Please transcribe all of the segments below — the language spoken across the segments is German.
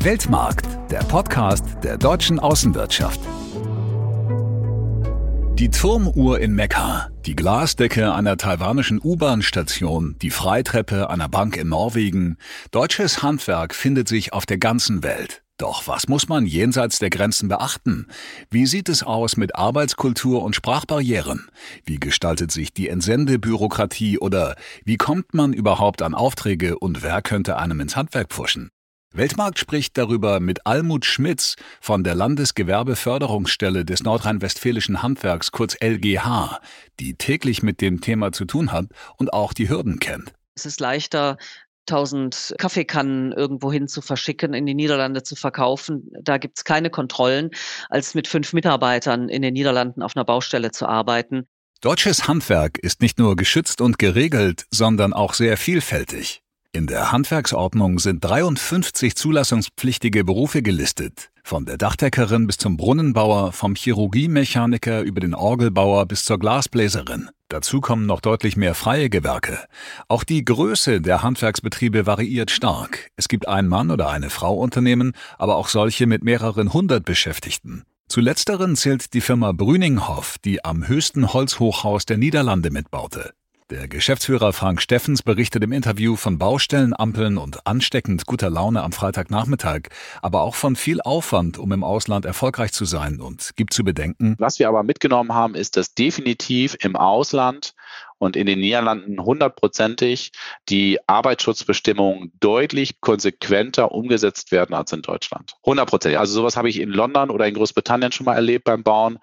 Weltmarkt, der Podcast der deutschen Außenwirtschaft. Die Turmuhr in Mekka, die Glasdecke einer taiwanischen U-Bahn-Station, die Freitreppe einer Bank in Norwegen. Deutsches Handwerk findet sich auf der ganzen Welt. Doch was muss man jenseits der Grenzen beachten? Wie sieht es aus mit Arbeitskultur und Sprachbarrieren? Wie gestaltet sich die Entsendebürokratie oder wie kommt man überhaupt an Aufträge und wer könnte einem ins Handwerk pfuschen? Weltmarkt spricht darüber mit Almut Schmitz von der Landesgewerbeförderungsstelle des nordrhein-westfälischen Handwerks, kurz LGH, die täglich mit dem Thema zu tun hat und auch die Hürden kennt. Es ist leichter, 1000 Kaffeekannen irgendwohin zu verschicken, in die Niederlande zu verkaufen. Da gibt's keine Kontrollen, als mit 5 Mitarbeitern in den Niederlanden auf einer Baustelle zu arbeiten. Deutsches Handwerk ist nicht nur geschützt und geregelt, sondern auch sehr vielfältig. In der Handwerksordnung sind 53 zulassungspflichtige Berufe gelistet. Von der Dachdeckerin bis zum Brunnenbauer, vom Chirurgiemechaniker über den Orgelbauer bis zur Glasbläserin. Dazu kommen noch deutlich mehr freie Gewerke. Auch die Größe der Handwerksbetriebe variiert stark. Es gibt ein Mann- oder eine Frau-Unternehmen, aber auch solche mit mehreren hundert Beschäftigten. Zu letzteren zählt die Firma Brüninghoff, die am höchsten Holzhochhaus der Niederlande mitbaute. Der Geschäftsführer Frank Steffens berichtet im Interview von Baustellenampeln und ansteckend guter Laune am Freitagnachmittag, aber auch von viel Aufwand, um im Ausland erfolgreich zu sein und gibt zu bedenken. Was wir aber mitgenommen haben, ist, dass definitiv im Ausland und in den Niederlanden 100%ig die Arbeitsschutzbestimmungen deutlich konsequenter umgesetzt werden als in Deutschland. 100%. Also sowas habe ich in London oder in Großbritannien schon mal erlebt beim Bauen.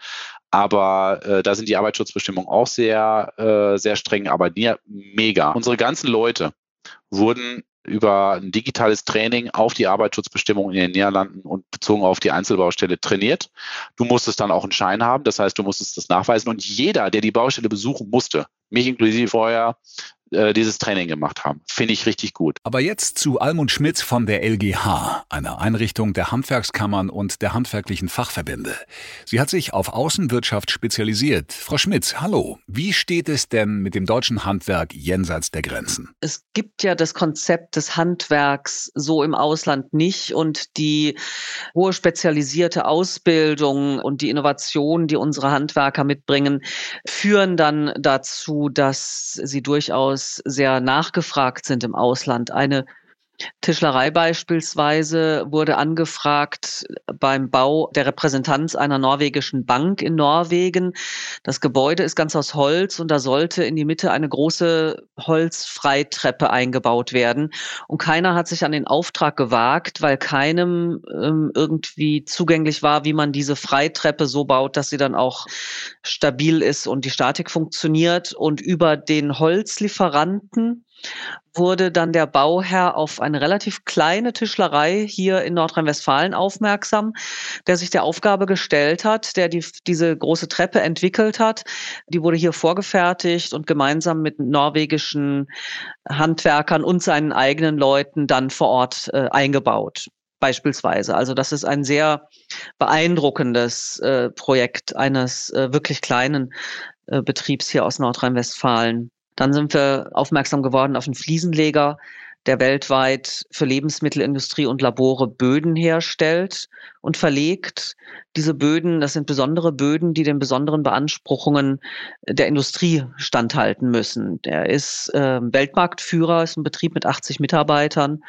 Aber da sind die Arbeitsschutzbestimmungen auch sehr streng, aber mega. Unsere ganzen Leute wurden über ein digitales Training auf die Arbeitsschutzbestimmungen in den Niederlanden und bezogen auf die Einzelbaustelle trainiert. Du musstest dann auch einen Schein haben, das heißt, du musstest das nachweisen. Und jeder, der die Baustelle besuchen musste, mich inklusive vorher, dieses Training gemacht haben. Finde ich richtig gut. Aber jetzt zu Almut Schmitz von der LGH, einer Einrichtung der Handwerkskammern und der handwerklichen Fachverbände. Sie hat sich auf Außenwirtschaft spezialisiert. Frau Schmitz, hallo. Wie steht es denn mit dem deutschen Handwerk jenseits der Grenzen? Es gibt ja das Konzept des Handwerks so im Ausland nicht und die hohe spezialisierte Ausbildung und die Innovation, die unsere Handwerker mitbringen, führen dann dazu, dass sie durchaus sehr nachgefragt sind im Ausland. Eine Tischlerei beispielsweise wurde angefragt beim Bau der Repräsentanz einer norwegischen Bank in Norwegen. Das Gebäude ist ganz aus Holz und da sollte in die Mitte eine große Holzfreitreppe eingebaut werden. Und keiner hat sich an den Auftrag gewagt, weil keinem irgendwie zugänglich war, wie man diese Freitreppe so baut, dass sie dann auch stabil ist und die Statik funktioniert. Und über den Holzlieferanten wurde dann der Bauherr auf eine relativ kleine Tischlerei hier in Nordrhein-Westfalen aufmerksam, der sich der Aufgabe gestellt hat, der diese große Treppe entwickelt hat. Die wurde hier vorgefertigt und gemeinsam mit norwegischen Handwerkern und seinen eigenen Leuten dann vor Ort eingebaut. Beispielsweise. Also das ist ein sehr beeindruckendes Projekt eines wirklich kleinen Betriebs hier aus Nordrhein-Westfalen. Dann sind wir aufmerksam geworden auf einen Fliesenleger, der weltweit für Lebensmittelindustrie und Labore Böden herstellt und verlegt. Diese Böden, das sind besondere Böden, die den besonderen Beanspruchungen der Industrie standhalten müssen. Der ist Weltmarktführer, ist ein Betrieb mit 80 Mitarbeitern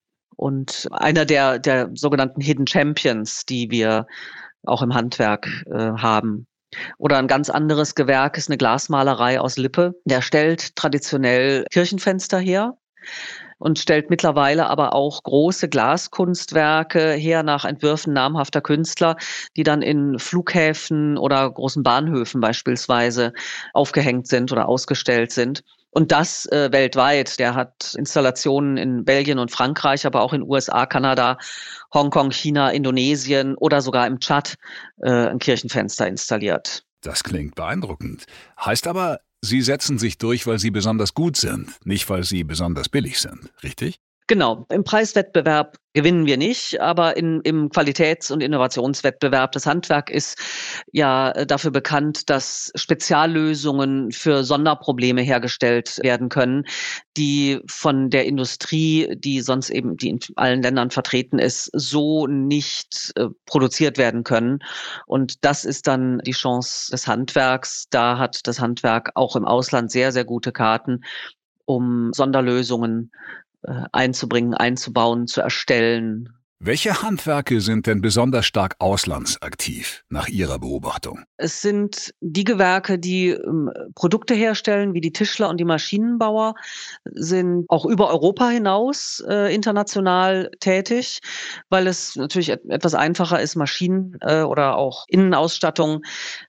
und einer der sogenannten Hidden Champions, die wir auch im Handwerk haben. Oder ein ganz anderes Gewerk ist eine Glasmalerei aus Lippe. Der stellt traditionell Kirchenfenster her und stellt mittlerweile aber auch große Glaskunstwerke her nach Entwürfen namhafter Künstler, die dann in Flughäfen oder großen Bahnhöfen beispielsweise aufgehängt sind oder ausgestellt sind. Und das weltweit. Der hat Installationen in Belgien und Frankreich, aber auch in USA, Kanada, Hongkong, China, Indonesien oder sogar im Tschad ein Kirchenfenster installiert. Das klingt beeindruckend. Heißt aber, Sie setzen sich durch, weil Sie besonders gut sind, nicht weil Sie besonders billig sind, richtig? Genau. Im Preiswettbewerb gewinnen wir nicht, aber im Qualitäts- und Innovationswettbewerb. Das Handwerk ist ja dafür bekannt, dass Speziallösungen für Sonderprobleme hergestellt werden können, die von der Industrie, die in allen Ländern vertreten ist, so nicht produziert werden können. Und das ist dann die Chance des Handwerks. Da hat das Handwerk auch im Ausland sehr, sehr gute Karten, um Sonderlösungen einzubringen, einzubauen, zu erstellen. Welche Handwerke sind denn besonders stark auslandsaktiv, nach Ihrer Beobachtung? Es sind die Gewerke, die Produkte herstellen, wie die Tischler und die Maschinenbauer, sind auch über Europa hinaus international tätig, weil es natürlich etwas einfacher ist, Maschinen oder auch Innenausstattung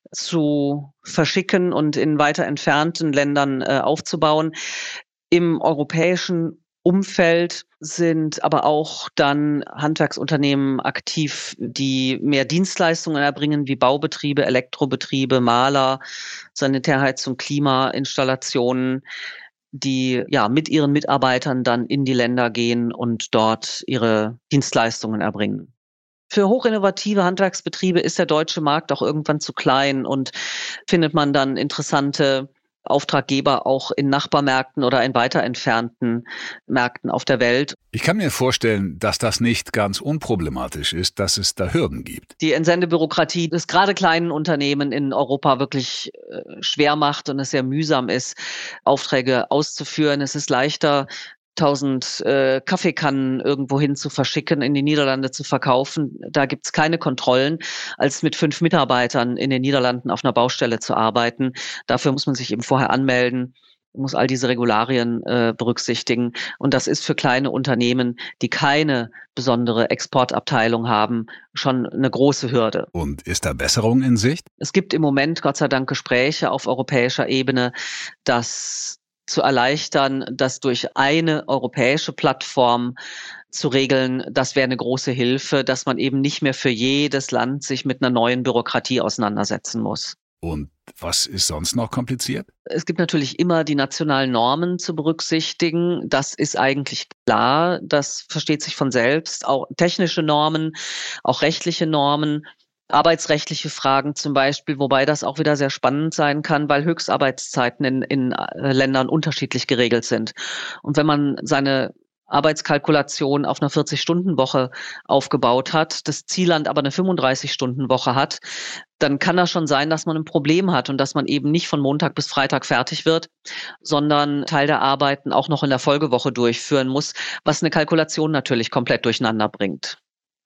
zu verschicken und in weiter entfernten Ländern aufzubauen. Im europäischen Umfeld sind aber auch dann Handwerksunternehmen aktiv, die mehr Dienstleistungen erbringen, wie Baubetriebe, Elektrobetriebe, Maler, Sanitärheizung, Klimainstallationen, die ja mit ihren Mitarbeitern dann in die Länder gehen und dort ihre Dienstleistungen erbringen. Für hochinnovative Handwerksbetriebe ist der deutsche Markt auch irgendwann zu klein und findet man dann interessante Auftraggeber auch in Nachbarmärkten oder in weiter entfernten Märkten auf der Welt. Ich kann mir vorstellen, dass das nicht ganz unproblematisch ist, dass es da Hürden gibt. Die Entsendebürokratie des gerade kleinen Unternehmen in Europa wirklich schwer macht und es sehr mühsam ist, Aufträge auszuführen. Es ist leichter, 1000 Kaffeekannen irgendwohin zu verschicken, in die Niederlande zu verkaufen. Da gibt's keine Kontrollen, als mit 5 Mitarbeitern in den Niederlanden auf einer Baustelle zu arbeiten. Dafür muss man sich eben vorher anmelden, muss all diese Regularien berücksichtigen. Und das ist für kleine Unternehmen, die keine besondere Exportabteilung haben, schon eine große Hürde. Und ist da Besserung in Sicht? Es gibt im Moment, Gott sei Dank, Gespräche auf europäischer Ebene, dass zu erleichtern, das durch eine europäische Plattform zu regeln, das wäre eine große Hilfe, dass man eben nicht mehr für jedes Land sich mit einer neuen Bürokratie auseinandersetzen muss. Und was ist sonst noch kompliziert? Es gibt natürlich immer die nationalen Normen zu berücksichtigen. Das ist eigentlich klar. Das versteht sich von selbst. Auch technische Normen, auch rechtliche Normen. Arbeitsrechtliche Fragen zum Beispiel, wobei das auch wieder sehr spannend sein kann, weil Höchstarbeitszeiten in Ländern unterschiedlich geregelt sind. Und wenn man seine Arbeitskalkulation auf einer 40-Stunden-Woche aufgebaut hat, das Zielland aber eine 35-Stunden-Woche hat, dann kann das schon sein, dass man ein Problem hat und dass man eben nicht von Montag bis Freitag fertig wird, sondern Teil der Arbeiten auch noch in der Folgewoche durchführen muss, was eine Kalkulation natürlich komplett durcheinander bringt.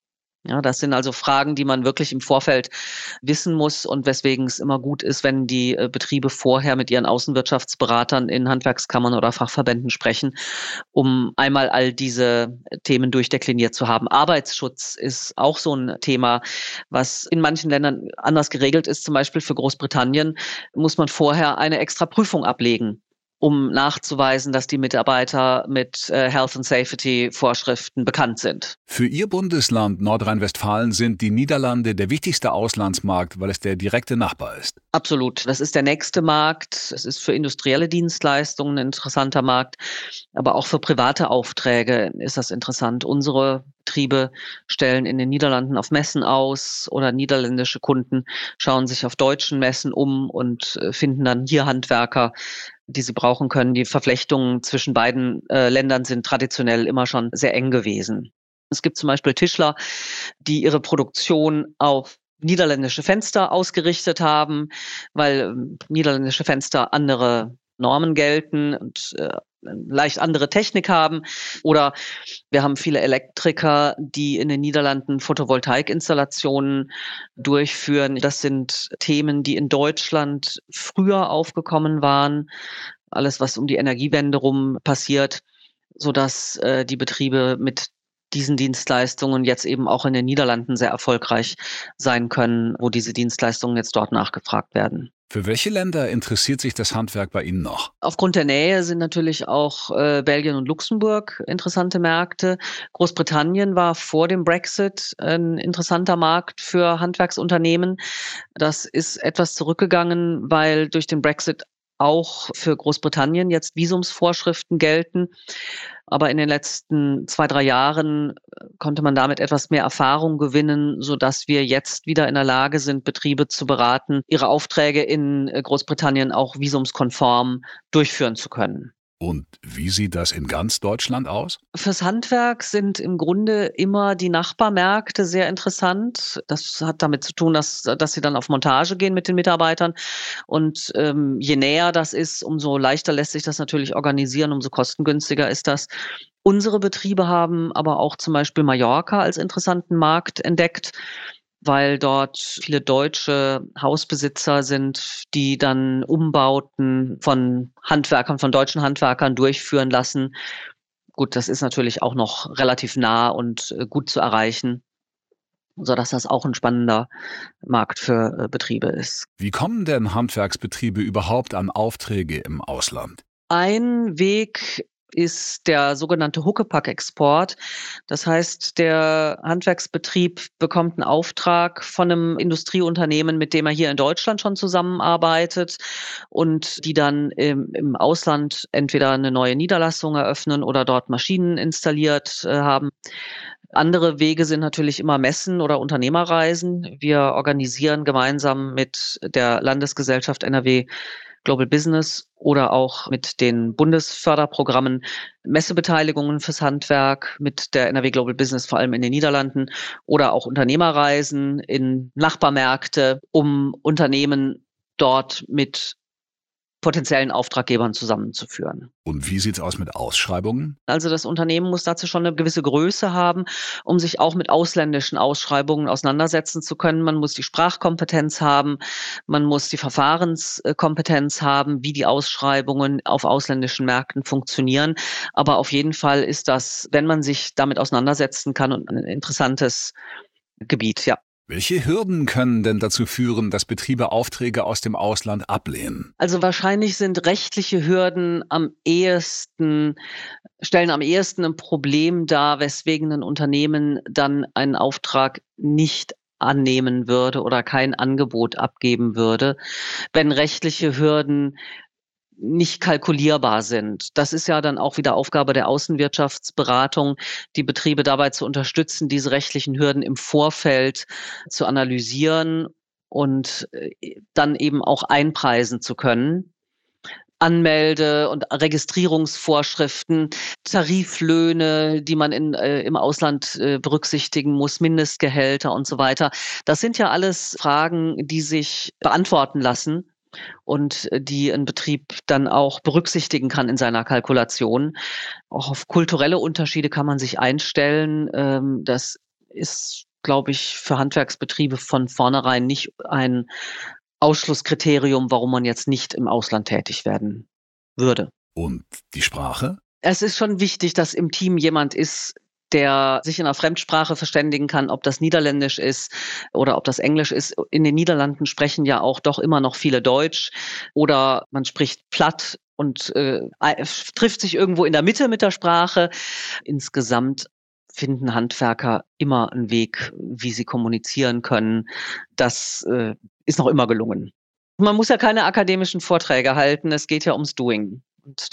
Ja, das sind also Fragen, die man wirklich im Vorfeld wissen muss und weswegen es immer gut ist, wenn die Betriebe vorher mit ihren Außenwirtschaftsberatern in Handwerkskammern oder Fachverbänden sprechen, um einmal all diese Themen durchdekliniert zu haben. Arbeitsschutz ist auch so ein Thema, was in manchen Ländern anders geregelt ist. Zum Beispiel für Großbritannien muss man vorher eine extra Prüfung ablegen, um nachzuweisen, dass die Mitarbeiter mit Health and Safety Vorschriften bekannt sind. Für Ihr Bundesland Nordrhein-Westfalen sind die Niederlande der wichtigste Auslandsmarkt, weil es der direkte Nachbar ist. Absolut. Das ist der nächste Markt. Es ist für industrielle Dienstleistungen ein interessanter Markt, aber auch für private Aufträge ist das interessant. Unsere Betriebe stellen in den Niederlanden auf Messen aus oder niederländische Kunden schauen sich auf deutschen Messen um und finden dann hier Handwerker, die sie brauchen können. Die Verflechtungen zwischen beiden Ländern sind traditionell immer schon sehr eng gewesen. Es gibt zum Beispiel Tischler, die ihre Produktion auf niederländische Fenster ausgerichtet haben, weil niederländische Fenster andere Normen gelten und leicht andere Technik haben. Oder wir haben viele Elektriker, die in den Niederlanden Photovoltaikinstallationen durchführen. Das sind Themen, die in Deutschland früher aufgekommen waren. Alles, was um die Energiewende rum passiert, sodass die Betriebe mit diesen Dienstleistungen jetzt eben auch in den Niederlanden sehr erfolgreich sein können, wo diese Dienstleistungen jetzt dort nachgefragt werden. Für welche Länder interessiert sich das Handwerk bei Ihnen noch? Aufgrund der Nähe sind natürlich auch Belgien und Luxemburg interessante Märkte. Großbritannien war vor dem Brexit ein interessanter Markt für Handwerksunternehmen. Das ist etwas zurückgegangen, weil durch den Brexit auch für Großbritannien jetzt Visumsvorschriften gelten. Aber in den letzten 2, 3 Jahren konnte man damit etwas mehr Erfahrung gewinnen, sodass wir jetzt wieder in der Lage sind, Betriebe zu beraten, ihre Aufträge in Großbritannien auch visumskonform durchführen zu können. Und wie sieht das in ganz Deutschland aus? Fürs Handwerk sind im Grunde immer die Nachbarmärkte sehr interessant. Das hat damit zu tun, dass sie dann auf Montage gehen mit den Mitarbeitern. Und je näher das ist, umso leichter lässt sich das natürlich organisieren, umso kostengünstiger ist das. Unsere Betriebe haben aber auch zum Beispiel Mallorca als interessanten Markt entdeckt, weil dort viele deutsche Hausbesitzer sind, die dann Umbauten von Handwerkern, von deutschen Handwerkern durchführen lassen. Gut, das ist natürlich auch noch relativ nah und gut zu erreichen, sodass das auch ein spannender Markt für Betriebe ist. Wie kommen denn Handwerksbetriebe überhaupt an Aufträge im Ausland? Ein Weg ist der sogenannte Huckepack-Export. Das heißt, der Handwerksbetrieb bekommt einen Auftrag von einem Industrieunternehmen, mit dem er hier in Deutschland schon zusammenarbeitet und die dann im Ausland entweder eine neue Niederlassung eröffnen oder dort Maschinen installiert haben. Andere Wege sind natürlich immer Messen oder Unternehmerreisen. Wir organisieren gemeinsam mit der Landesgesellschaft NRW Global Business oder auch mit den Bundesförderprogrammen Messebeteiligungen fürs Handwerk, mit der NRW Global Business vor allem in den Niederlanden oder auch Unternehmerreisen in Nachbarmärkte, um Unternehmen dort mit potenziellen Auftraggebern zusammenzuführen. Und wie sieht's aus mit Ausschreibungen? Also das Unternehmen muss dazu schon eine gewisse Größe haben, um sich auch mit ausländischen Ausschreibungen auseinandersetzen zu können. Man muss die Sprachkompetenz haben, man muss die Verfahrenskompetenz haben, wie die Ausschreibungen auf ausländischen Märkten funktionieren. Aber auf jeden Fall ist das, wenn man sich damit auseinandersetzen kann, ein interessantes Gebiet, ja. Welche Hürden können denn dazu führen, dass Betriebe Aufträge aus dem Ausland ablehnen? Also wahrscheinlich sind rechtliche Hürden stellen am ehesten ein Problem dar, weswegen ein Unternehmen dann einen Auftrag nicht annehmen würde oder kein Angebot abgeben würde, wenn rechtliche Hürden nicht kalkulierbar sind. Das ist ja dann auch wieder Aufgabe der Außenwirtschaftsberatung, die Betriebe dabei zu unterstützen, diese rechtlichen Hürden im Vorfeld zu analysieren und dann eben auch einpreisen zu können. Anmelde- und Registrierungsvorschriften, Tariflöhne, die man im Ausland berücksichtigen muss, Mindestgehälter und so weiter. Das sind ja alles Fragen, die sich beantworten lassen und die ein Betrieb dann auch berücksichtigen kann in seiner Kalkulation. Auch auf kulturelle Unterschiede kann man sich einstellen. Das ist, glaube ich, für Handwerksbetriebe von vornherein nicht ein Ausschlusskriterium, warum man jetzt nicht im Ausland tätig werden würde. Und die Sprache? Es ist schon wichtig, dass im Team jemand ist, der sich in einer Fremdsprache verständigen kann, ob das Niederländisch ist oder ob das Englisch ist. In den Niederlanden sprechen ja auch doch immer noch viele Deutsch oder man spricht platt und trifft sich irgendwo in der Mitte mit der Sprache. Insgesamt finden Handwerker immer einen Weg, wie sie kommunizieren können. Das ist noch immer gelungen. Man muss ja keine akademischen Vorträge halten, es geht ja ums Doing. Und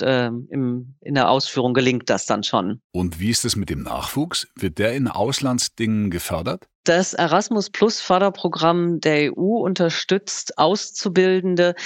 in der Ausführung gelingt das dann schon. Und wie ist es mit dem Nachwuchs? Wird der in Auslandsdingen gefördert? Das Erasmus-Plus-Förderprogramm der EU unterstützt Auszubildende,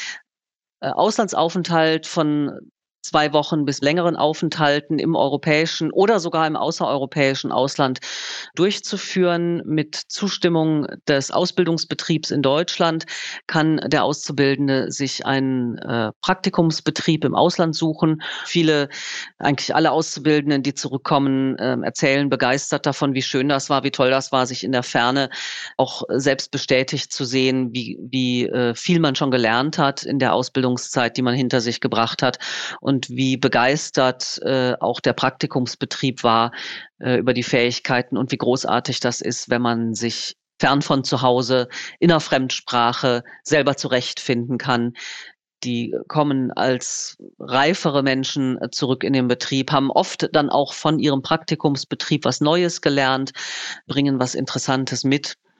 Auslandsaufenthalt von 2 Wochen bis längeren Aufenthalten im europäischen oder sogar im außereuropäischen Ausland durchzuführen. Mit Zustimmung des Ausbildungsbetriebs in Deutschland kann der Auszubildende sich einen Praktikumsbetrieb im Ausland suchen. Eigentlich alle Auszubildenden, die zurückkommen, erzählen begeistert davon, wie schön das war, wie toll das war, sich in der Ferne auch selbst bestätigt zu sehen, wie viel man schon gelernt hat in der Ausbildungszeit, die man hinter sich gebracht hat. Und wie begeistert auch der Praktikumsbetrieb war über die Fähigkeiten und wie großartig das ist, wenn man sich fern von zu Hause in einer Fremdsprache selber zurechtfinden kann. Die kommen als reifere Menschen zurück in den Betrieb, haben oft dann auch von ihrem Praktikumsbetrieb was Neues gelernt, bringen was Interessantes mit.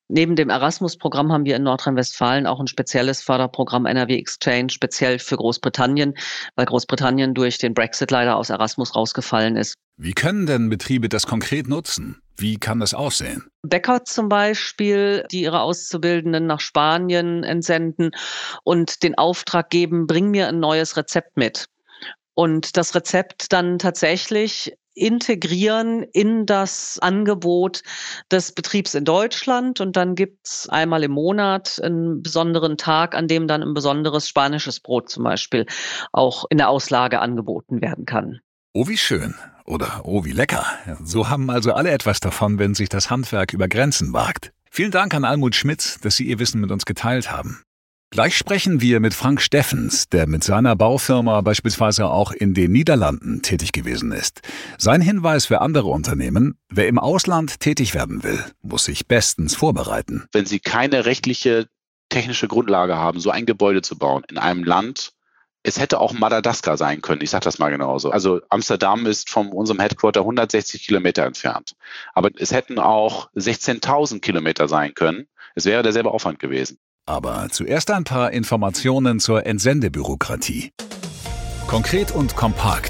Neben dem Erasmus-Programm haben wir in Nordrhein-Westfalen auch ein spezielles Förderprogramm NRW Exchange, speziell für Großbritannien, weil Großbritannien durch den Brexit leider aus Erasmus rausgefallen ist. Wie können denn Betriebe das konkret nutzen? Wie kann das aussehen? Bäcker zum Beispiel, die ihre Auszubildenden nach Spanien entsenden und den Auftrag geben, bring mir ein neues Rezept mit. Und das Rezept dann tatsächlich integrieren in das Angebot des Betriebs in Deutschland. Und dann gibt's einmal im Monat einen besonderen Tag, an dem dann ein besonderes spanisches Brot zum Beispiel auch in der Auslage angeboten werden kann. Oh, wie schön. Oder oh, wie lecker. So haben also alle etwas davon, wenn sich das Handwerk über Grenzen wagt. Vielen Dank an Almut Schmitz, dass Sie Ihr Wissen mit uns geteilt haben. Gleich sprechen wir mit Frank Steffens, der mit seiner Baufirma beispielsweise auch in den Niederlanden tätig gewesen ist. Sein Hinweis für andere Unternehmen: Wer im Ausland tätig werden will, muss sich bestens vorbereiten. Wenn Sie keine rechtliche, technische Grundlage haben, so ein Gebäude zu bauen in einem Land, es hätte auch Madagaskar sein können, ich sage das mal genauso. Also Amsterdam ist von unserem Headquarter 160 Kilometer entfernt. Aber es hätten auch 16.000 Kilometer sein können. Es wäre derselbe Aufwand gewesen. Aber zuerst ein paar Informationen zur Entsendebürokratie. Konkret und kompakt.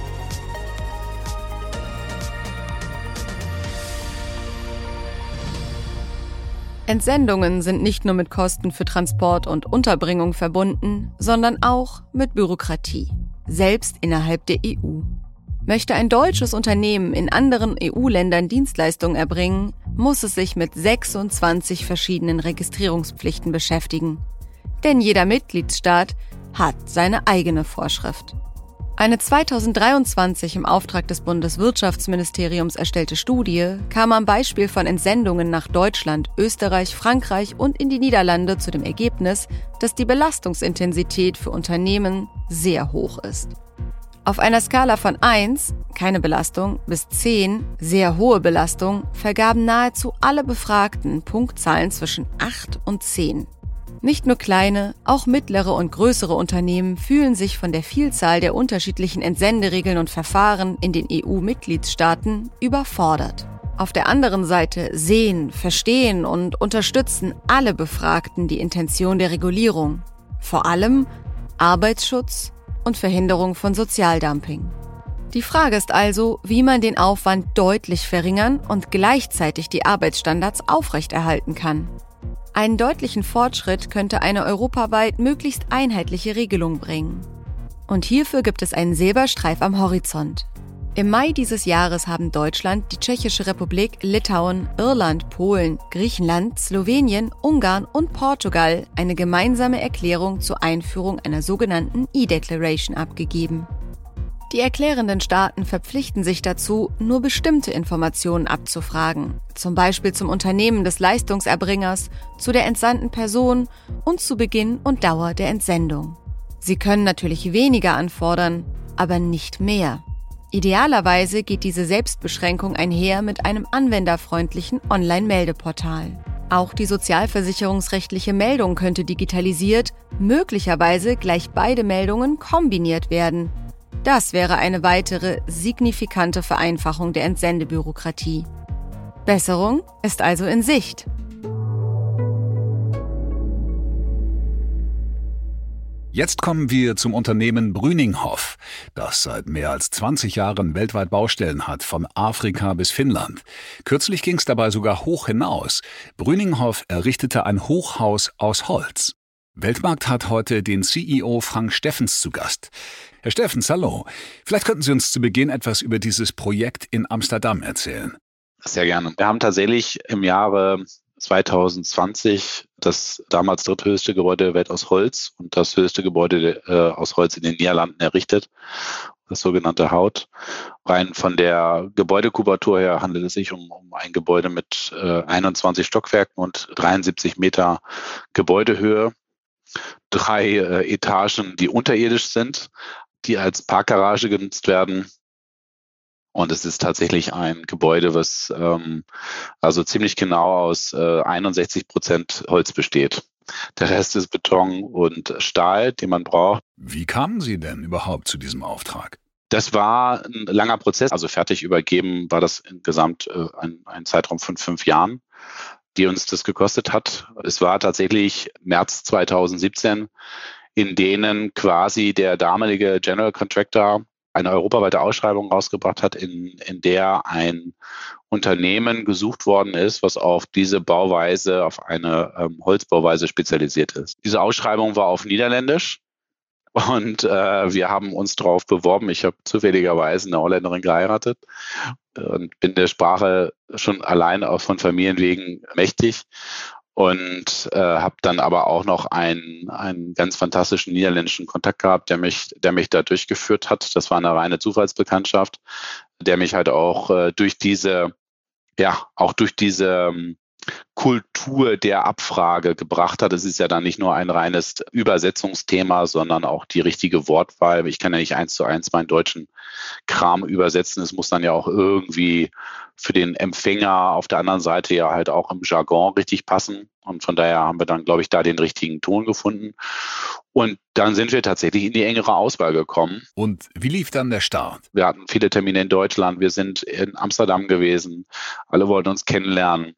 Entsendungen sind nicht nur mit Kosten für Transport und Unterbringung verbunden, sondern auch mit Bürokratie, selbst innerhalb der EU. Möchte ein deutsches Unternehmen in anderen EU-Ländern Dienstleistungen erbringen, muss es sich mit 26 verschiedenen Registrierungspflichten beschäftigen. Denn jeder Mitgliedsstaat hat seine eigene Vorschrift. Eine 2023 im Auftrag des Bundeswirtschaftsministeriums erstellte Studie kam am Beispiel von Entsendungen nach Deutschland, Österreich, Frankreich und in die Niederlande zu dem Ergebnis, dass die Belastungsintensität für Unternehmen sehr hoch ist. Auf einer Skala von 1, keine Belastung, bis 10, sehr hohe Belastung, vergaben nahezu alle Befragten Punktzahlen zwischen 8 und 10. Nicht nur kleine, auch mittlere und größere Unternehmen fühlen sich von der Vielzahl der unterschiedlichen Entsenderegeln und Verfahren in den EU-Mitgliedstaaten überfordert. Auf der anderen Seite sehen, verstehen und unterstützen alle Befragten die Intention der Regulierung. Vor allem Arbeitsschutz und Verhinderung von Sozialdumping. Die Frage ist also, wie man den Aufwand deutlich verringern und gleichzeitig die Arbeitsstandards aufrechterhalten kann. Einen deutlichen Fortschritt könnte eine europaweit möglichst einheitliche Regelung bringen. Und hierfür gibt es einen Silberstreif am Horizont. Im Mai dieses Jahres haben Deutschland, die Tschechische Republik, Litauen, Irland, Polen, Griechenland, Slowenien, Ungarn und Portugal eine gemeinsame Erklärung zur Einführung einer sogenannten E-Declaration abgegeben. Die erklärenden Staaten verpflichten sich dazu, nur bestimmte Informationen abzufragen, zum Beispiel zum Unternehmen des Leistungserbringers, zu der entsandten Person und zu Beginn und Dauer der Entsendung. Sie können natürlich weniger anfordern, aber nicht mehr. Idealerweise geht diese Selbstbeschränkung einher mit einem anwenderfreundlichen Online-Meldeportal. Auch die sozialversicherungsrechtliche Meldung könnte digitalisiert, möglicherweise gleich beide Meldungen kombiniert werden. Das wäre eine weitere signifikante Vereinfachung der Entsendebürokratie. Besserung ist also in Sicht. Jetzt kommen wir zum Unternehmen Brüninghoff, das seit mehr als 20 Jahren weltweit Baustellen hat, von Afrika bis Finnland. Kürzlich ging es dabei sogar hoch hinaus. Brüninghoff errichtete ein Hochhaus aus Holz. Weltmarkt hat heute den CEO Frank Steffens zu Gast. Herr Steffens, hallo. Vielleicht könnten Sie uns zu Beginn etwas über dieses Projekt in Amsterdam erzählen. Sehr gerne. Wir haben tatsächlich im Jahre 2020 das damals dritthöchste Gebäude der Welt aus Holz und das höchste Gebäude aus Holz in den Niederlanden errichtet, das sogenannte Hout. Rein von der Gebäudekubatur her handelt es sich um ein Gebäude mit 21 Stockwerken und 73 Meter Gebäudehöhe, 3 Etagen, die unterirdisch sind, die als Parkgarage genutzt werden. Und es ist tatsächlich ein Gebäude, was also ziemlich genau aus 61% Holz besteht. Der Rest ist Beton und Stahl, den man braucht. Wie kamen Sie denn überhaupt zu diesem Auftrag? Das war ein langer Prozess. Also fertig übergeben war das insgesamt ein Zeitraum von 5 Jahren. die uns das gekostet hat. Es war tatsächlich März 2017, in denen quasi der damalige General Contractor eine europaweite Ausschreibung rausgebracht hat, in der ein Unternehmen gesucht worden ist, was auf diese Bauweise, auf eine Holzbauweise spezialisiert ist. Diese Ausschreibung war auf Niederländisch und wir haben uns darauf beworben. Ich habe zufälligerweise eine Holländerin geheiratet und bin der Sprache schon allein auch von Familienwegen mächtig. Und habe dann aber auch noch einen ganz fantastischen niederländischen Kontakt gehabt, der mich da durchgeführt hat. Das war eine reine Zufallsbekanntschaft, der mich halt auch durch diese Kultur der Abfrage gebracht hat. Es ist ja dann nicht nur ein reines Übersetzungsthema, sondern auch die richtige Wortwahl. Ich kann ja nicht 1:1 meinen deutschen Kram übersetzen. Es muss dann ja auch irgendwie für den Empfänger auf der anderen Seite ja halt auch im Jargon richtig passen. Und von daher haben wir dann, glaube ich, da den richtigen Ton gefunden. Und dann sind wir tatsächlich in die engere Auswahl gekommen. Und wie lief dann der Start? Wir hatten viele Termine in Deutschland. Wir sind in Amsterdam gewesen. Alle wollten uns kennenlernen.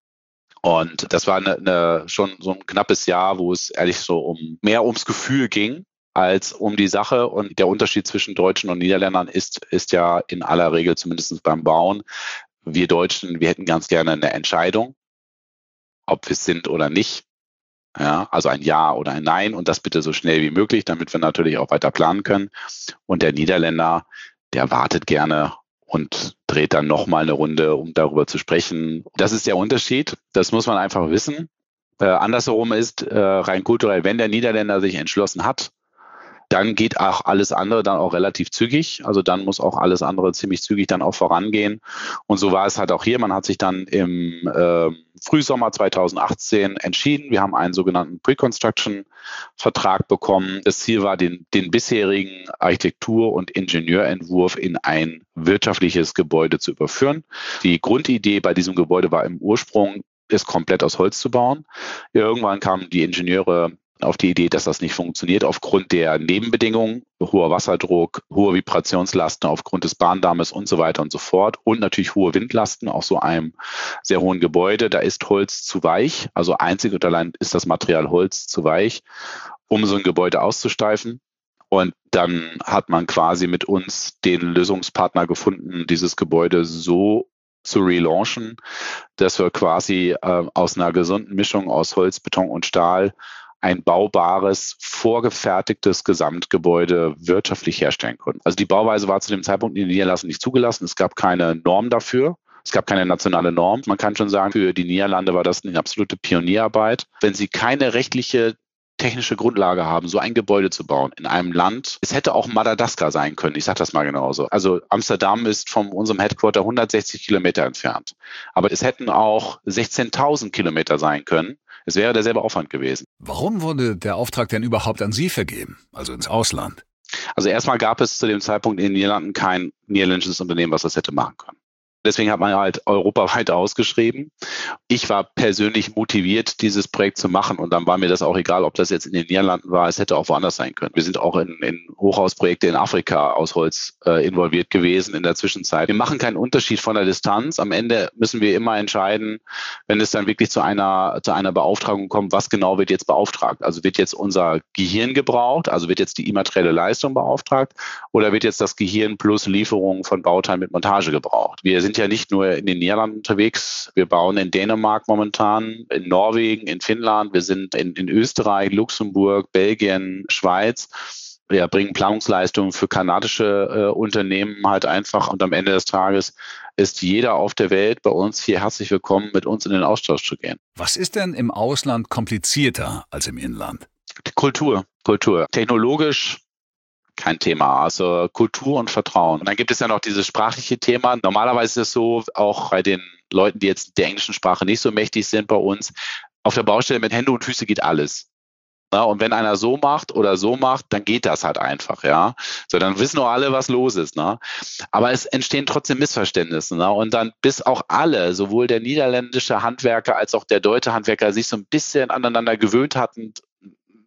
Und das war schon so ein knappes Jahr, wo es ehrlich so mehr ums Gefühl ging als um die Sache. Und der Unterschied zwischen Deutschen und Niederländern ist ja in aller Regel, zumindest beim Bauen, wir Deutschen, wir hätten ganz gerne eine Entscheidung, ob wir es sind oder nicht. Ja, also ein Ja oder ein Nein und das bitte so schnell wie möglich, damit wir natürlich auch weiter planen können. Und der Niederländer, der wartet gerne und dreht dann nochmal eine Runde, um darüber zu sprechen. Das ist der Unterschied. Das muss man einfach wissen. Andersherum ist rein kulturell, wenn der Niederländer sich entschlossen hat, dann geht auch alles andere dann auch relativ zügig. Also dann muss auch alles andere ziemlich zügig dann auch vorangehen. Und so war es halt auch hier. Man hat sich dann im Frühsommer 2018 entschieden. Wir haben einen sogenannten Pre-Construction-Vertrag bekommen. Das Ziel war, den bisherigen Architektur- und Ingenieurentwurf in ein wirtschaftliches Gebäude zu überführen. Die Grundidee bei diesem Gebäude war im Ursprung, es komplett aus Holz zu bauen. Irgendwann kamen die Ingenieure auf die Idee, dass das nicht funktioniert aufgrund der Nebenbedingungen, hoher Wasserdruck, hohe Vibrationslasten aufgrund des Bahndammes und so weiter und so fort und natürlich hohe Windlasten auf so einem sehr hohen Gebäude. Da ist Holz zu weich, also einzig und allein ist das Material Holz zu weich, um so ein Gebäude auszusteifen. Und dann hat man quasi mit uns den Lösungspartner gefunden, dieses Gebäude so zu relaunchen, dass wir quasi aus einer gesunden Mischung aus Holz, Beton und Stahl ein baubares, vorgefertigtes Gesamtgebäude wirtschaftlich herstellen konnten. Also die Bauweise war zu dem Zeitpunkt in den Niederlanden nicht zugelassen. Es gab keine Norm dafür. Es gab keine nationale Norm. Man kann schon sagen, für die Niederlande war das eine absolute Pionierarbeit. Wenn Sie keine rechtliche technische Grundlage haben, so ein Gebäude zu bauen in einem Land. Es hätte auch Madagaskar sein können, ich sage das mal genauso. Also Amsterdam ist von unserem Headquarter 160 Kilometer entfernt. Aber es hätten auch 16.000 Kilometer sein können. Es wäre derselbe Aufwand gewesen. Warum wurde der Auftrag denn überhaupt an Sie vergeben, also ins Ausland? Also erstmal gab es zu dem Zeitpunkt in den Niederlanden kein niederländisches Unternehmen, was das hätte machen können. Deswegen hat man halt europaweit ausgeschrieben. Ich war persönlich motiviert, dieses Projekt zu machen und dann war mir das auch egal, ob das jetzt in den Niederlanden war. Es hätte auch woanders sein können. Wir sind auch in Hochhausprojekte in Afrika aus Holz involviert gewesen in der Zwischenzeit. Wir machen keinen Unterschied von der Distanz. Am Ende müssen wir immer entscheiden, wenn es dann wirklich zu einer Beauftragung kommt, was genau wird jetzt beauftragt. Also wird jetzt unser Gehirn gebraucht, also wird jetzt die immaterielle Leistung beauftragt oder wird jetzt das Gehirn plus Lieferung von Bauteilen mit Montage gebraucht. Wir sind ja nicht nur in den Niederlanden unterwegs. Wir bauen in Dänemark momentan, in Norwegen, in Finnland. Wir sind in Österreich, Luxemburg, Belgien, Schweiz. Wir bringen Planungsleistungen für kanadische Unternehmen halt einfach. Und am Ende des Tages ist jeder auf der Welt bei uns hier herzlich willkommen, mit uns in den Austausch zu gehen. Was ist denn im Ausland komplizierter als im Inland? Die Kultur. Technologisch kein Thema. Also Kultur und Vertrauen. Und dann gibt es ja noch dieses sprachliche Thema. Normalerweise ist es so, auch bei den Leuten, die jetzt der englischen Sprache nicht so mächtig sind bei uns, auf der Baustelle mit Hände und Füße geht alles. Ja, und wenn einer so macht oder so macht, dann geht das halt einfach, ja. So, dann wissen auch alle, was los ist, ne? Aber es entstehen trotzdem Missverständnisse, ne? Und dann, bis auch alle, sowohl der niederländische Handwerker als auch der deutsche Handwerker, sich so ein bisschen aneinander gewöhnt hatten,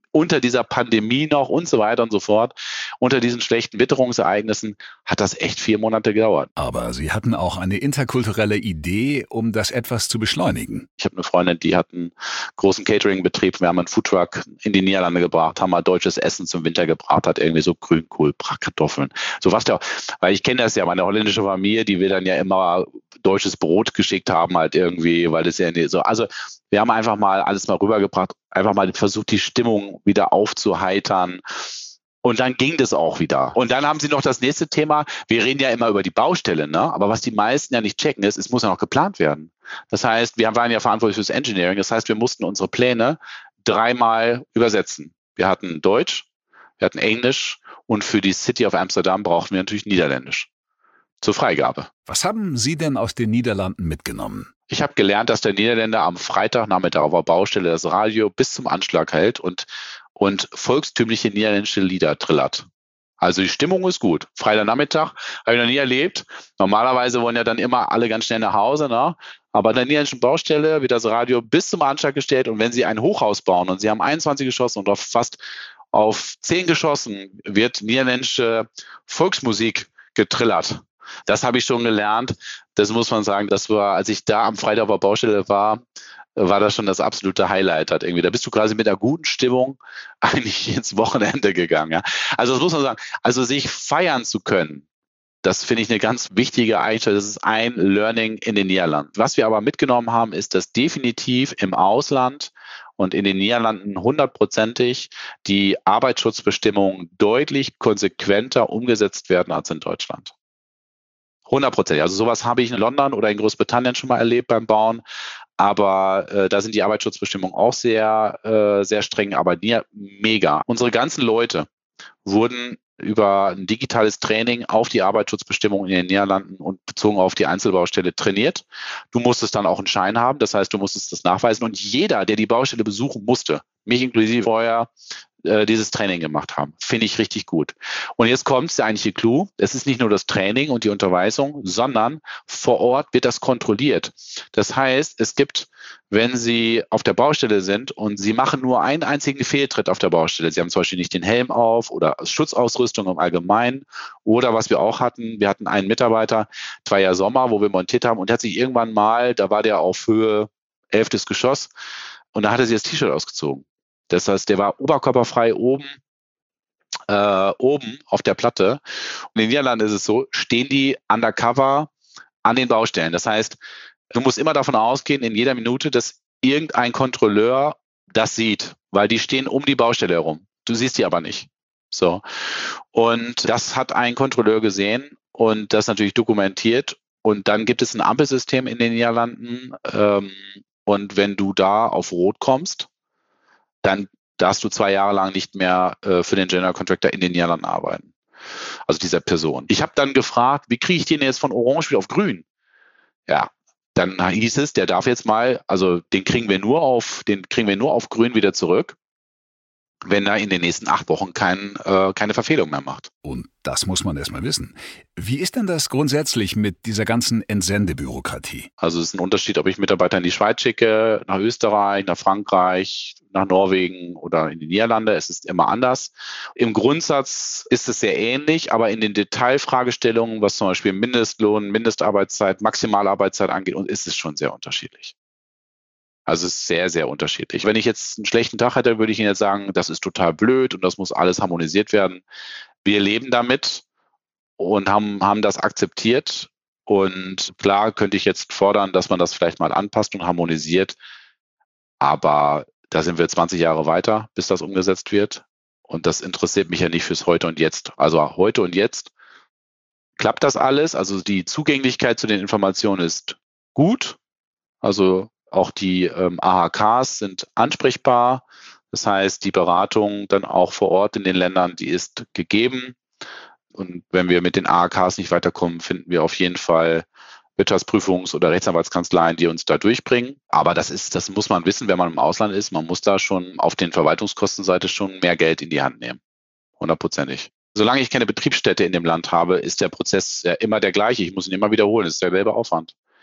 unter dieser Pandemie noch und so weiter und so fort, unter diesen schlechten Witterungsereignissen, hat das echt 4 Monate gedauert. Aber Sie hatten auch eine interkulturelle Idee, um das etwas zu beschleunigen. Ich habe eine Freundin, die hat einen großen Catering-Betrieb. Wir haben einen Foodtruck in die Niederlande gebracht, haben mal deutsches Essen zum Winter gebracht, hat irgendwie so Grünkohl, Bratkartoffeln. So was da, weil ich kenne das ja, meine holländische Familie, die will dann ja immer deutsches Brot geschickt haben, halt irgendwie, weil das ja nicht so, also wir haben einfach mal alles mal rübergebracht, einfach mal versucht, die Stimmung wieder aufzuheitern. Und dann ging das auch wieder. Und dann haben sie noch das nächste Thema. Wir reden ja immer über die Baustelle, ne? Aber was die meisten ja nicht checken ist, es muss ja noch geplant werden. Das heißt, wir waren ja verantwortlich fürs Engineering. Das heißt, wir mussten unsere Pläne 3-mal übersetzen. Wir hatten Deutsch, wir hatten Englisch und für die City of Amsterdam brauchten wir natürlich Niederländisch zur Freigabe. Was haben Sie denn aus den Niederlanden mitgenommen? Ich habe gelernt, dass der Niederländer am Freitagnachmittag auf der Baustelle das Radio bis zum Anschlag hält und volkstümliche niederländische Lieder trillert. Also die Stimmung ist gut. Freitagnachmittag habe ich noch nie erlebt. Normalerweise wollen ja dann immer alle ganz schnell nach Hause, ne? Aber an der niederländischen Baustelle wird das Radio bis zum Anschlag gestellt und wenn Sie ein Hochhaus bauen und Sie haben 21 Geschosse und auf 10 Geschossen wird niederländische Volksmusik getrillert. Das habe ich schon gelernt. Das muss man sagen, das war, als ich da am Freitag auf der Baustelle war das schon das absolute Highlight. Halt irgendwie. Da bist du quasi mit einer guten Stimmung eigentlich ins Wochenende gegangen. Ja. Also das muss man sagen. Also sich feiern zu können, das finde ich eine ganz wichtige Eigenschaft. Das ist ein Learning in den Niederlanden. Was wir aber mitgenommen haben, ist, dass definitiv im Ausland und in den Niederlanden 100%ig die Arbeitsschutzbestimmungen deutlich konsequenter umgesetzt werden als in Deutschland. 100%. Also sowas habe ich in London oder in Großbritannien schon mal erlebt beim Bauen. Aber da sind die Arbeitsschutzbestimmungen auch sehr, sehr streng, aber mega. Unsere ganzen Leute wurden über ein digitales Training auf die Arbeitsschutzbestimmungen in den Niederlanden und bezogen auf die Einzelbaustelle trainiert. Du musstest dann auch einen Schein haben, das heißt, du musstest das nachweisen. Und jeder, der die Baustelle besuchen musste, mich inklusive vorher, dieses Training gemacht haben. Finde ich richtig gut. Und jetzt kommt der eigentliche Clou. Es ist nicht nur das Training und die Unterweisung, sondern vor Ort wird das kontrolliert. Das heißt, es gibt, wenn Sie auf der Baustelle sind und Sie machen nur einen einzigen Fehltritt auf der Baustelle, Sie haben zum Beispiel nicht den Helm auf oder Schutzausrüstung im Allgemeinen oder was wir auch hatten, wir hatten einen Mitarbeiter, 2 Jahre Sommer, wo wir montiert haben und der hat sich irgendwann mal, da war der auf Höhe 11. Geschoss und da hat er sich das T-Shirt ausgezogen. Das heißt, der war oberkörperfrei oben auf der Platte. Und in den Niederlanden ist es so, stehen die undercover an den Baustellen. Das heißt, du musst immer davon ausgehen, in jeder Minute, dass irgendein Kontrolleur das sieht, weil die stehen um die Baustelle herum. Du siehst die aber nicht. So. Und das hat ein Kontrolleur gesehen und das natürlich dokumentiert. Und dann gibt es ein Ampelsystem in den Niederlanden. Und wenn du da auf Rot kommst, dann darfst du 2 Jahre lang nicht mehr für den General Contractor in den Niederlanden arbeiten. Also dieser Person. Ich habe dann gefragt, wie kriege ich den jetzt von Orange wieder auf Grün? Ja, dann hieß es, der darf jetzt mal, also den kriegen wir nur auf Grün wieder zurück, wenn er in den nächsten 8 Wochen keine Verfehlung mehr macht. Und das muss man erstmal wissen. Wie ist denn das grundsätzlich mit dieser ganzen Entsendebürokratie? Also es ist ein Unterschied, ob ich Mitarbeiter in die Schweiz schicke, nach Österreich, nach Frankreich, nach Norwegen oder in die Niederlande. Es ist immer anders. Im Grundsatz ist es sehr ähnlich, aber in den Detailfragestellungen, was zum Beispiel Mindestlohn, Mindestarbeitszeit, Maximalarbeitszeit angeht, ist es schon sehr unterschiedlich. Also es ist sehr, sehr unterschiedlich. Wenn ich jetzt einen schlechten Tag hätte, würde ich Ihnen jetzt sagen, das ist total blöd und das muss alles harmonisiert werden. Wir leben damit und haben das akzeptiert. Und klar könnte ich jetzt fordern, dass man das vielleicht mal anpasst und harmonisiert. Aber da sind wir 20 Jahre weiter, bis das umgesetzt wird. Und das interessiert mich ja nicht fürs Heute und Jetzt. Also heute und jetzt klappt das alles. Also die Zugänglichkeit zu den Informationen ist gut. Also auch die AHKs sind ansprechbar. Das heißt, die Beratung dann auch vor Ort in den Ländern, die ist gegeben. Und wenn wir mit den AHKs nicht weiterkommen, finden wir auf jeden Fall Wirtschaftsprüfungs- oder Rechtsanwaltskanzleien, die uns da durchbringen. Aber das muss man wissen, wenn man im Ausland ist. Man muss da schon auf den Verwaltungskostenseite schon mehr Geld in die Hand nehmen. 100%ig. Solange ich keine Betriebsstätte in dem Land habe, ist der Prozess ja immer der gleiche. Ich muss ihn immer wiederholen. Es ist derselbe Aufwand.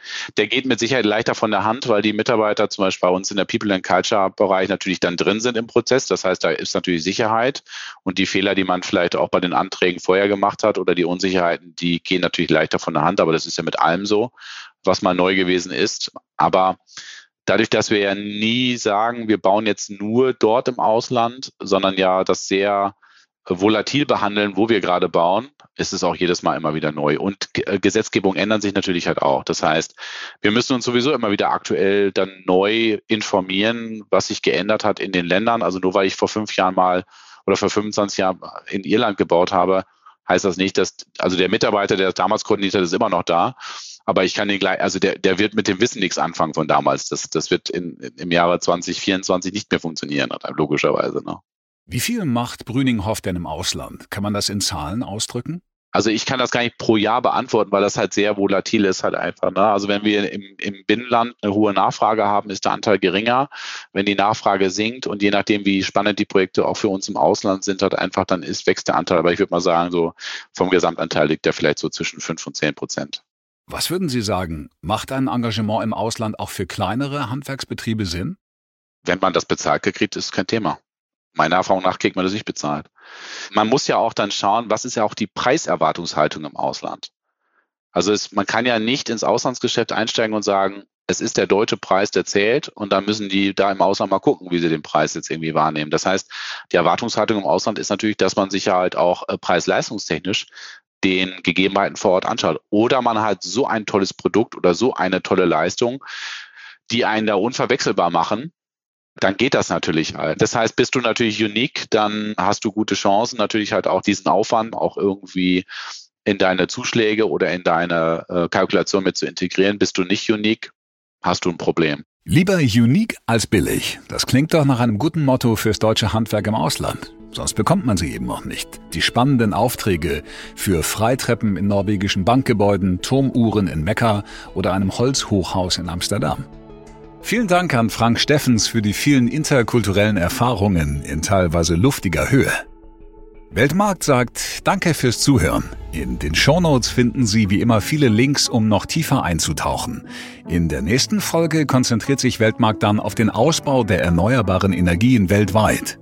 Der geht mit Sicherheit leichter von der Hand, weil die Mitarbeiter zum Beispiel bei uns in der People and Culture Bereich natürlich dann drin sind im Prozess. Das heißt, da ist natürlich Sicherheit und die Fehler, die man vielleicht auch bei den Anträgen vorher gemacht hat oder die Unsicherheiten, die gehen natürlich leichter von der Hand. Aber das ist ja mit allem so, was mal neu gewesen ist. Aber dadurch, dass wir ja nie sagen, wir bauen jetzt nur dort im Ausland, sondern ja das sehr volatil behandeln, wo wir gerade bauen, ist es auch jedes Mal immer wieder neu. Und Gesetzgebungen ändern sich natürlich halt auch. Das heißt, wir müssen uns sowieso immer wieder aktuell dann neu informieren, was sich geändert hat in den Ländern. Also nur weil ich vor 5 Jahren mal oder vor 25 Jahren in Irland gebaut habe, heißt das nicht, dass, also der Mitarbeiter, der das damals koordiniert hat, ist immer noch da. Aber ich kann den gleich, also der wird mit dem Wissen nichts anfangen von damals. Das wird im Jahre 2024 nicht mehr funktionieren, logischerweise, ne? Wie viel macht Brüninghoff denn im Ausland? Kann man das in Zahlen ausdrücken? Also ich kann das gar nicht pro Jahr beantworten, weil das halt sehr volatil ist halt einfach, ne? Also wenn wir im Binnenland eine hohe Nachfrage haben, ist der Anteil geringer. Wenn die Nachfrage sinkt und je nachdem, wie spannend die Projekte auch für uns im Ausland sind, halt einfach, dann wächst der Anteil. Aber ich würde mal sagen, so vom Gesamtanteil liegt der vielleicht so zwischen 5 und 10%. Was würden Sie sagen, macht ein Engagement im Ausland auch für kleinere Handwerksbetriebe Sinn? Wenn man das bezahlt gekriegt, ist es kein Thema. Meiner Erfahrung nach kriegt man das nicht bezahlt. Man muss ja auch dann schauen, was ist ja auch die Preiserwartungshaltung im Ausland. Also man kann ja nicht ins Auslandsgeschäft einsteigen und sagen, es ist der deutsche Preis, der zählt und dann müssen die da im Ausland mal gucken, wie sie den Preis jetzt irgendwie wahrnehmen. Das heißt, die Erwartungshaltung im Ausland ist natürlich, dass man sich ja halt auch preis-leistungstechnisch den Gegebenheiten vor Ort anschaut. Oder man hat so ein tolles Produkt oder so eine tolle Leistung, die einen da unverwechselbar machen, dann geht das natürlich halt. Das heißt, bist du natürlich unique, dann hast du gute Chancen, natürlich halt auch diesen Aufwand auch irgendwie in deine Zuschläge oder in deine Kalkulation mit zu integrieren. Bist du nicht unique, hast du ein Problem. Lieber unique als billig. Das klingt doch nach einem guten Motto fürs deutsche Handwerk im Ausland. Sonst bekommt man sie eben noch nicht. Die spannenden Aufträge für Freitreppen in norwegischen Bankgebäuden, Turmuhren in Mekka oder einem Holzhochhaus in Amsterdam. Vielen Dank an Frank Steffens für die vielen interkulturellen Erfahrungen in teilweise luftiger Höhe. Weltmarkt sagt Danke fürs Zuhören. In den Shownotes finden Sie wie immer viele Links, um noch tiefer einzutauchen. In der nächsten Folge konzentriert sich Weltmarkt dann auf den Ausbau der erneuerbaren Energien weltweit.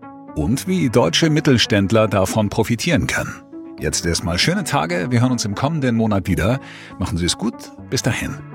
Und wie deutsche Mittelständler davon profitieren können. Jetzt erstmal schöne Tage, wir hören uns im kommenden Monat wieder. Machen Sie es gut, bis dahin.